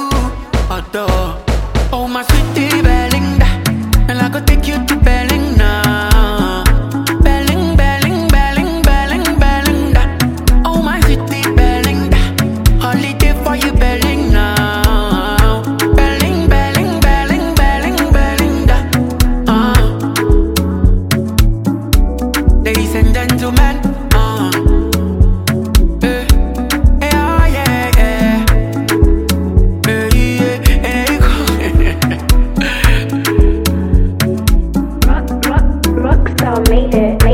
Adore. Oh my sweetie Belinda, and I go take you to Berlin now. Berlin, Berlin, Berlin, Berlin, Belinda. Oh my sweetie Belinda, holiday for you Berlin now. Berlin, Berlin, Berlin, Berlin, Belinda. Ladies and gentlemen, Rockstar made it.